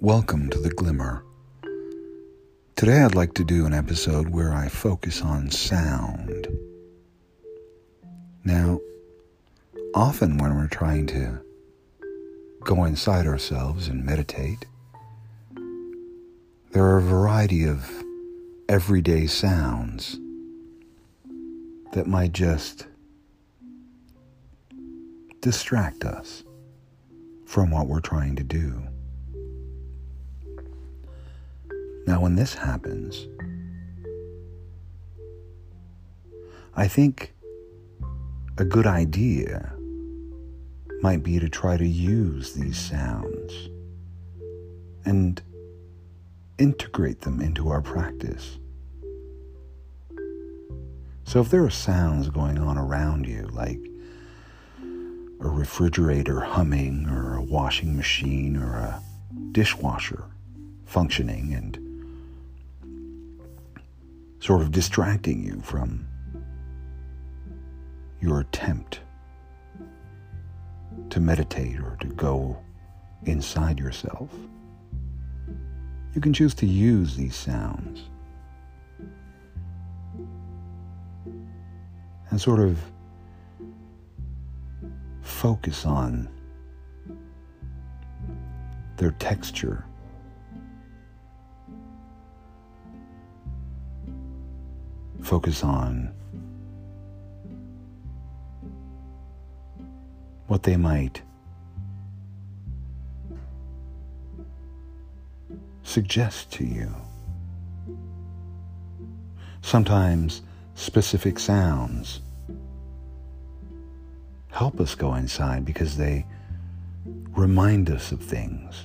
Welcome to The Glimmer. Today I'd like to do an episode where I focus on sound. Now, often when we're trying to go inside ourselves and meditate, there are a variety of everyday sounds that might just distract us from what we're trying to do. Now, when this happens, I think a good idea might be to try to use these sounds and integrate them into our practice. So if there are sounds going on around you, like a refrigerator humming or a washing machine or a dishwasher functioning and sort of distracting you from your attempt to meditate or to go inside yourself, you can choose to use these sounds and sort of focus on their texture. Focus on what they might suggest to you. Sometimes specific sounds help us go inside because they remind us of things.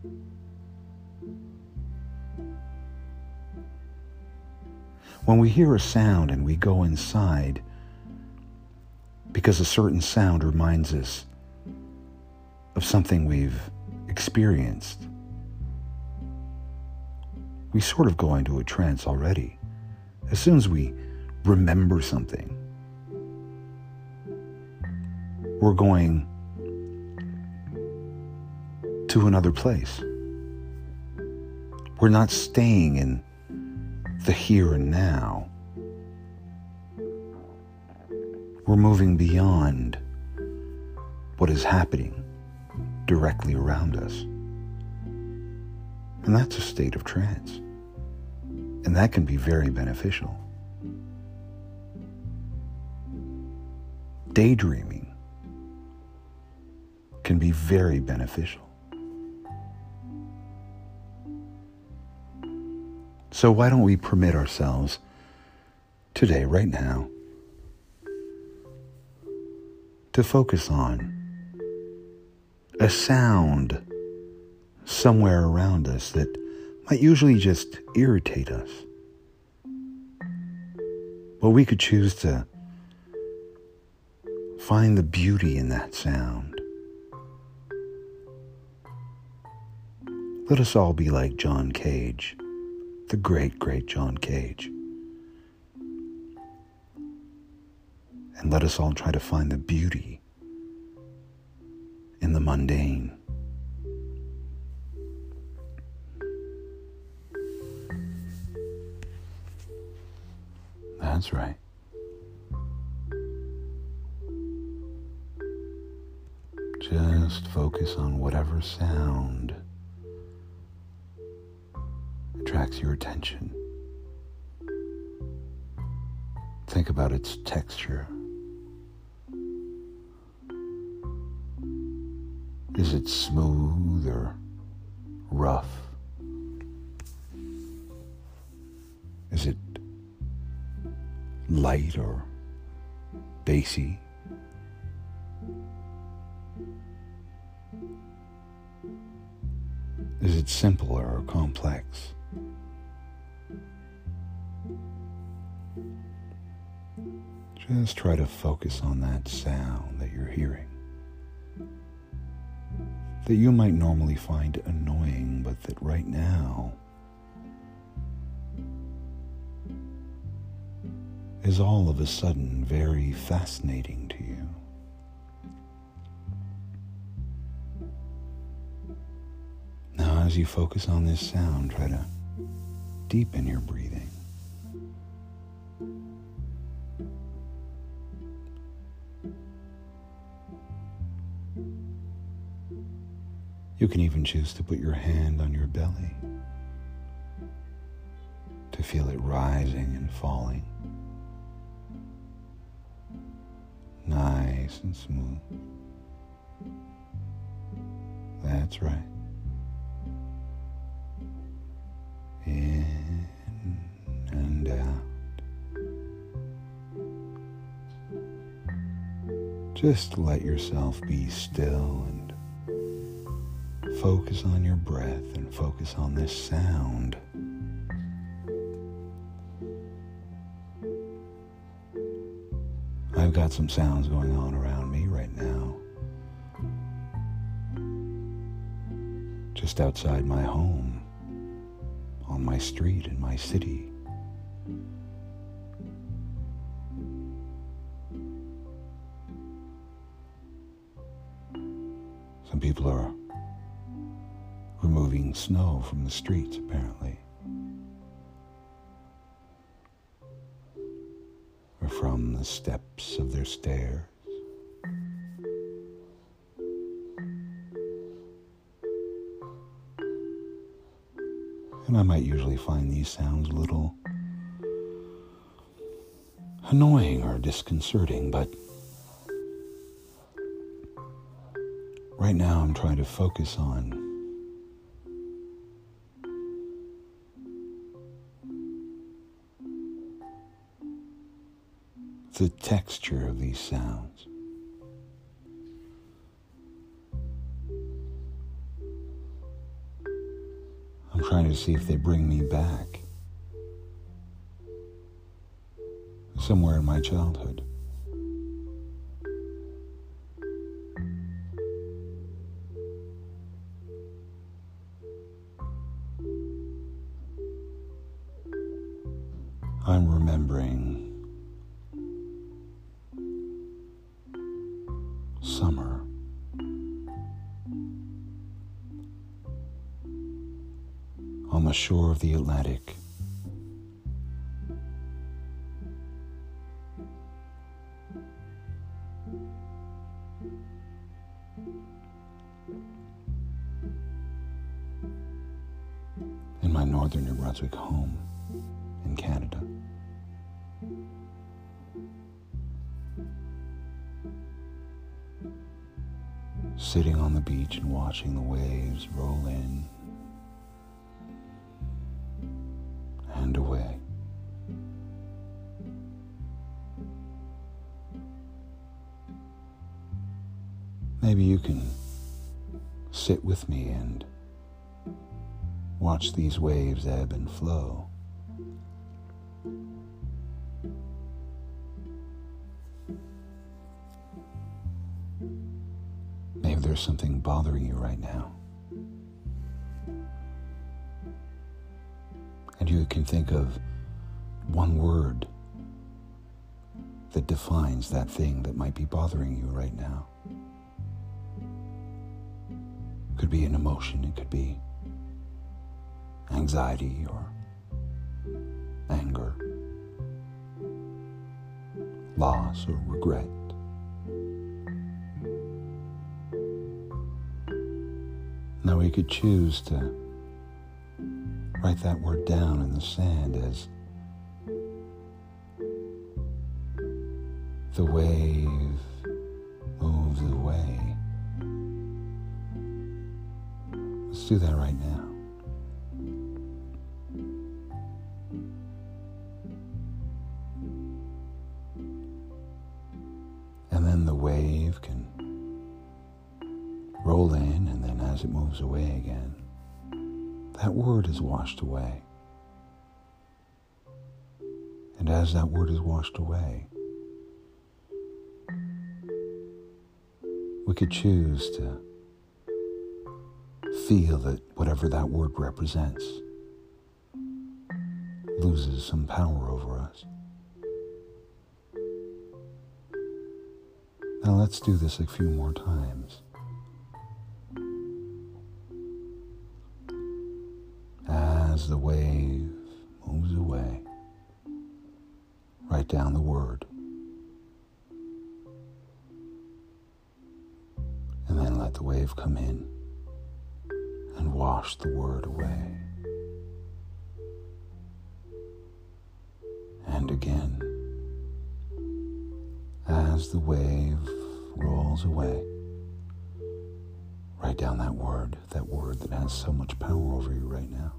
When we hear a sound and we go inside because a certain sound reminds us of something we've experienced, we sort of go into a trance already. As soon as we remember something, we're going to another place. We're not staying in the here and now. We're moving beyond what is happening directly around us. And that's a state of trance. And that can be very beneficial. Daydreaming can be very beneficial. So why don't we permit ourselves today, right now, to focus on a sound somewhere around us that might usually just irritate us. But we could choose to find the beauty in that sound. Let us all be like John Cage. The great, great John Cage. And let us all try to find the beauty in the mundane. That's right. Just focus on whatever sound attracts your attention. Think about its texture. Is it smooth or rough? Is it light or bassy? Is it simple or complex? Just try to focus on that sound that you're hearing, that you might normally find annoying, but that right now is all of a sudden very fascinating to you. as you focus on this sound, try to deepen your breathing. You can even choose to put your hand on your belly to feel it rising and falling. Nice and smooth. That's right. In and out. Just let yourself be still and focus on your breath and focus on this sound. I've got some sounds going on around me right now. Just outside my home, on my street in my city. Some people are removing snow from the streets, apparently. Or from the steps of their stairs. And I might usually find these sounds a little annoying or disconcerting, but right now I'm trying to focus on the texture of these sounds. I'm trying to see if they bring me back somewhere in my childhood. I'm remembering summer. On the shore of the Atlantic. In my northern New Brunswick home in Canada. Sitting on the beach and watching the waves roll in and away. Maybe you can sit with me and watch these waves ebb and flow. Maybe there's something bothering you right now. And you can think of one word that defines that thing that might be bothering you right now. It could be an emotion, it could be anxiety or anger, loss or regret. Now we could choose to write that word down in the sand as the wave moves away. Let's do that right now. And then the wave can roll in, and then as it moves away again, that word is washed away. And as that word is washed away, we could choose to feel that whatever that word represents loses some power over us. Now let's do this a few more times. as the wave moves away, write down the word. And then let the wave come in and wash the word away. And again, as the wave rolls away, write down that word that has so much power over you right now.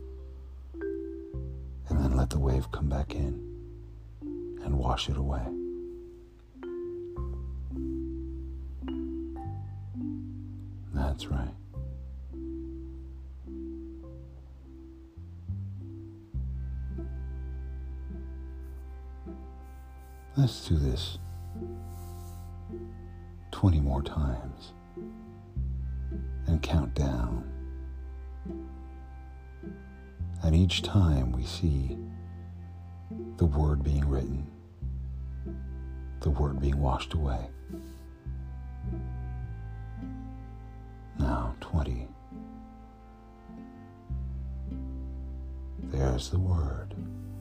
And then let the wave come back in and wash it away. That's right. Let's do this 20 more times and count down. And each time we see the word being written, the word being washed away. Now, 20. There's the word.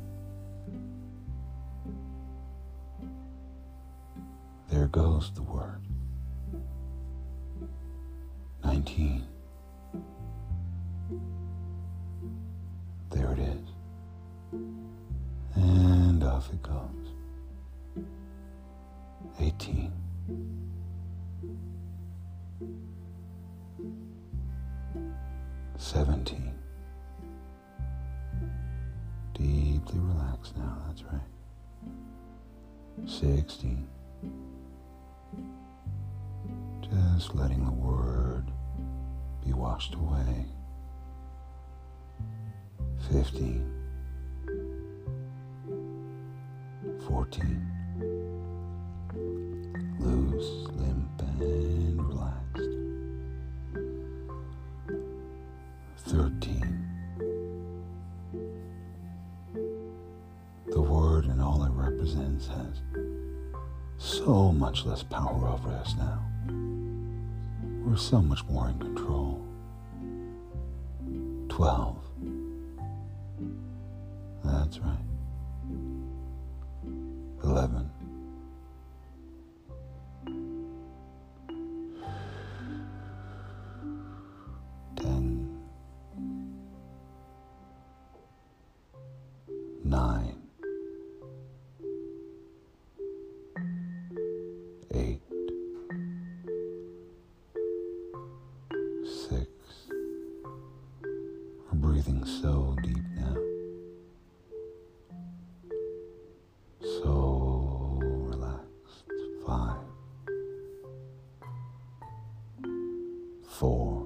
There goes the word. 19. There it is. And off it goes. 18. 17. Deeply relaxed now, that's right. 16. Just letting the word be washed away. 15. 14. Loose, limp, and relaxed. 13. The word and all it represents has so much less power over us now. We're so much more in control. 12. That's right. 11. 10. 9. 8. 6. We're breathing so deep now. So relaxed. 5. 4.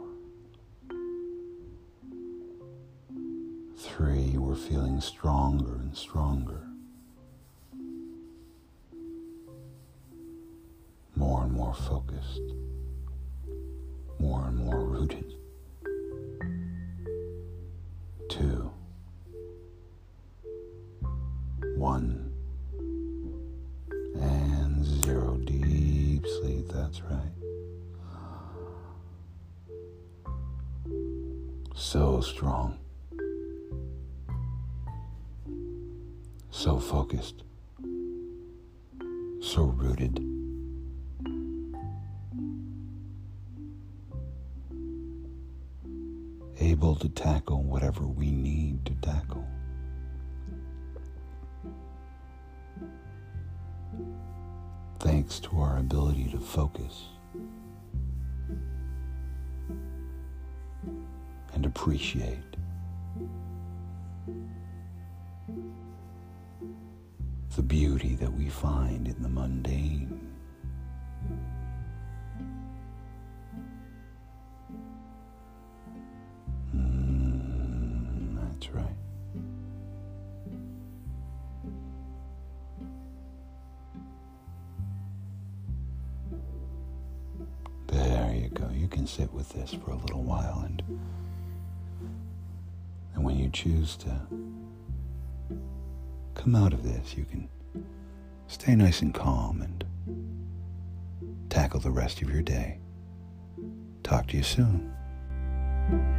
3. We're feeling stronger and stronger. More and more focused. More and more rooted. 2. 1. And 0. Deep sleep, that's right. So strong. So focused. So rooted. Able to tackle whatever we need to tackle. Thanks to our ability to focus and appreciate the beauty that we find in the mundane. That's right. There you go. You can sit with this for a little while, and when you choose to come out of this, you can stay nice and calm and tackle the rest of your day. Talk to you soon.